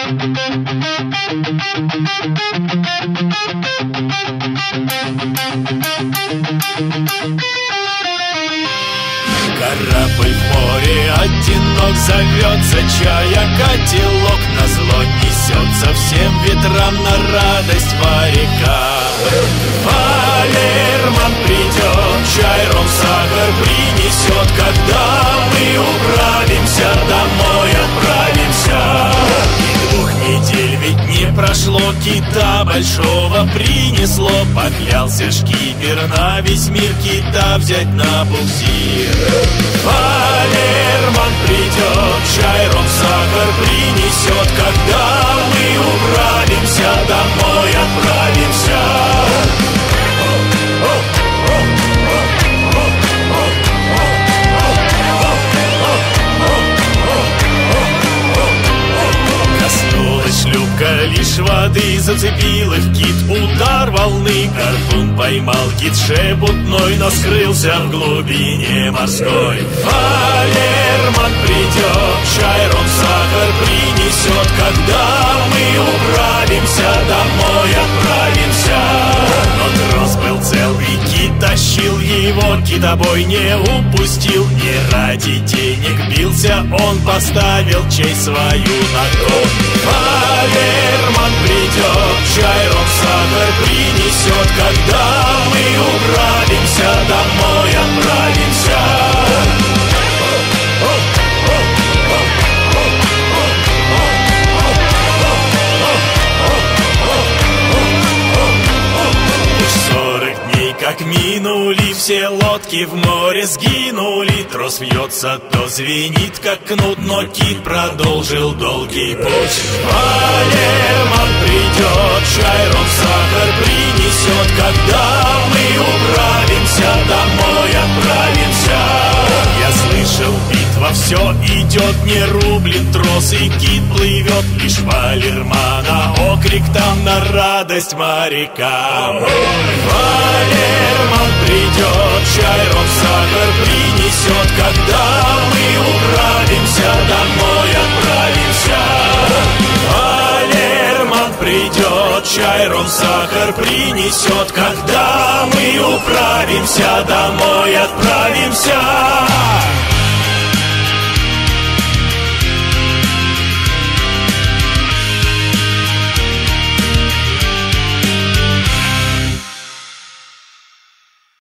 Корабль в море одинок, зовется чая котелок, назло несется всем ветрам на радость моряка. Валерман придет, чай, ром, сахар принесет, когда мы управимся, домой отправимся. И 2 недель ведь не прошло, кита большого принесло. Поклялся шкипер на весь мир кита взять на буксир. Валерман придет, чай, ром, сахар принесет, когда мы управимся, домой отправимся. Коснулась шлюпка лишь воды, зацепил их кит, удар волны. Гарпун поймал кит шебутной, но скрылся в глубине морской. Валерман придет, чай, ром, сахар принесет, когда мы управимся, домой отправимся. Но трос был цел и кит тащил его, китобой не упустил. Не ради денег бился, он поставил честь свою на кон. Валерман придет, чай, ром, сахар принесет, когда мы управимся, домой отправимся. Как минули, все лодки в море сгинули. Трос вьется, то звенит, как кнут, но кит продолжил долгий путь. Валерман придет, чай, ром, сахар принесет, когда мы управимся, домой отправимся. Я слышал, битва все идет, не рублен трос и кит плывет. Лишь Валермана окрик там на радость морякам. Валерман придет, чай, ром, сахар принесет, когда мы управимся, домой отправимся. Валерман придет, чай, ром, сахар принесет, когда мы управимся, домой отправимся.